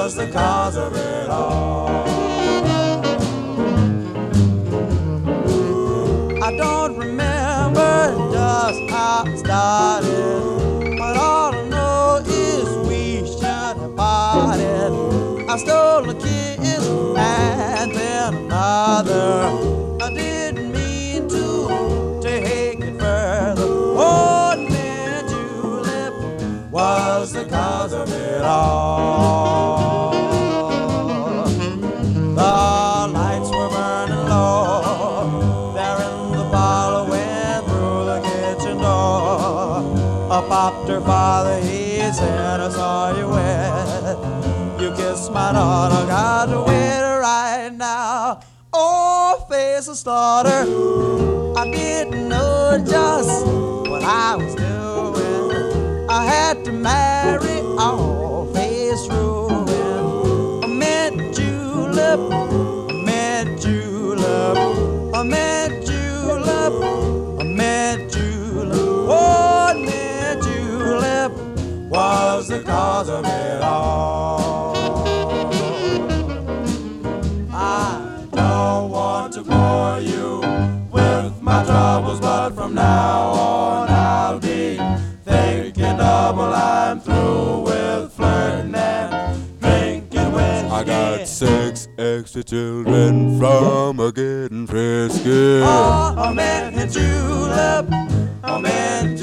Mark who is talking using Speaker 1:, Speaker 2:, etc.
Speaker 1: was the cause of it all. I don't remember just how it started, but all I know is we should have parted. I stole a kiss and then another. I didn't mean to take it further. Oh, man, julep was the cause of it all. The lights were burning low there in the parlor, went through the kitchen door. I popped her father, he said, I saw you wet. You kissed my daughter, got to wait right now. Oh, face of slaughter, I didn't know just what I was doing. I had to marry all face ruin. I met julep, I met julep, I met julep, I met julep. Oh, I met julep was the cause of it all. I don't want to bore you with my troubles, but from now on I'll be thinking double. I'm through with flirting and drinking whiskey.
Speaker 2: I got 6 extra children from a getting frisky.
Speaker 1: Oh, I met julep, I met